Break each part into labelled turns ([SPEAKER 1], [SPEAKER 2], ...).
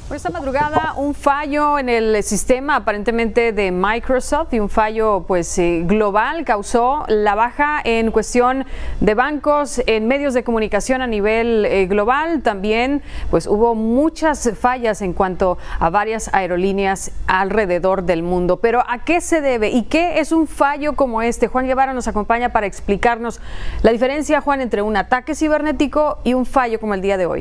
[SPEAKER 1] Por esta madrugada, un fallo en el sistema aparentemente de Microsoft y un fallo global causó la baja en cuestión de bancos en medios de comunicación a nivel global. También hubo muchas fallas en cuanto a varias aerolíneas alrededor del mundo. Pero ¿a qué se debe y qué es un fallo como este? Juan Guevara nos acompaña para explicarnos la diferencia, Juan, entre un ataque cibernético y un fallo como el día de hoy.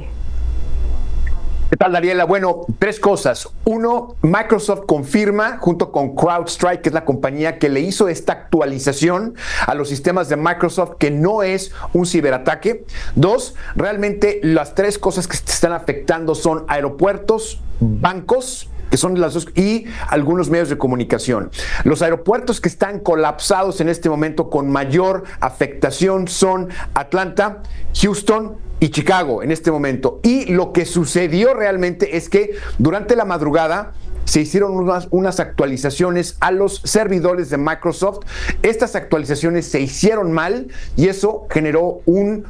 [SPEAKER 2] ¿Qué tal, Dariela? Bueno, tres cosas. Uno, Microsoft confirma, junto con CrowdStrike, que es la compañía que le hizo esta actualización a los sistemas de Microsoft, que no es un ciberataque. Dos, realmente las tres cosas que te están afectando son aeropuertos, bancos, que son las dos, y algunos medios de comunicación. Los aeropuertos que están colapsados en este momento con mayor afectación son Atlanta, Houston y Chicago en este momento. Y lo que sucedió realmente es que durante la madrugada se hicieron unas actualizaciones a los servidores de Microsoft. Estas actualizaciones se hicieron mal y eso generó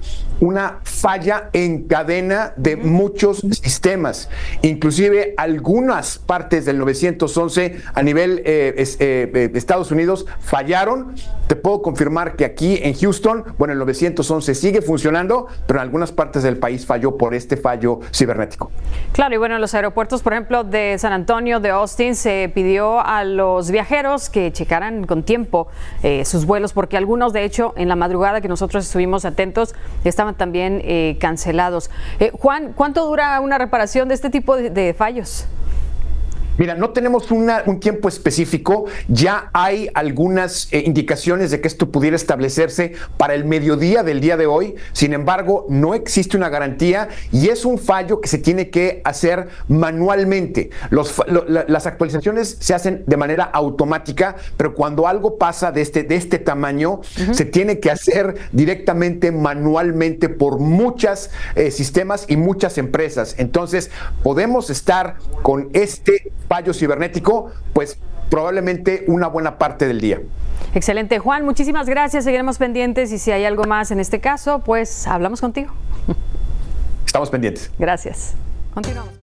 [SPEAKER 2] una falla en cadena de muchos sistemas. Inclusive algunas partes del 911 a nivel Estados Unidos fallaron. Te puedo confirmar que aquí en Houston, bueno, el 911 sigue funcionando, pero en algunas partes del país falló por este fallo cibernético.
[SPEAKER 1] Claro, y bueno, en los aeropuertos, por ejemplo, de San Antonio, de Austin, se pidió a los viajeros que checaran con tiempo sus vuelos, porque algunos, de hecho, en la madrugada que nosotros estuvimos atentos, estaban también cancelados. Juan, ¿cuánto dura una reparación de este tipo de fallos?
[SPEAKER 2] Mira, no tenemos un tiempo específico. Ya hay algunas indicaciones de que esto pudiera establecerse para el mediodía del día de hoy. Sin embargo, no existe una garantía y es un fallo que se tiene que hacer manualmente. Las actualizaciones se hacen de manera automática, pero cuando algo pasa de este tamaño, se tiene que hacer directamente manualmente por muchos sistemas y muchas empresas. Entonces, podemos estar con este fallo cibernético, probablemente una buena parte del día.
[SPEAKER 1] Excelente, Juan, muchísimas gracias, seguiremos pendientes y si hay algo más en este caso, hablamos contigo.
[SPEAKER 2] Estamos pendientes.
[SPEAKER 1] Gracias. Continuamos.